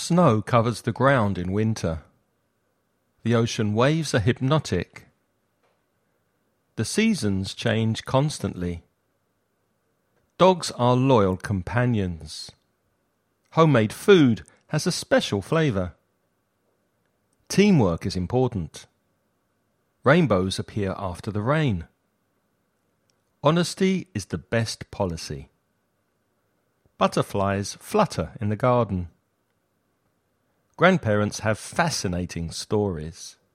Snow covers the ground in winter. The ocean waves are hypnotic. The seasons change constantly. Dogs are loyal companions. Homemade food has a special flavour. Teamwork is important. Rainbows appear after the rain. Honesty is the best policy. Butterflies flutter in the garden. Grandparents have fascinating stories.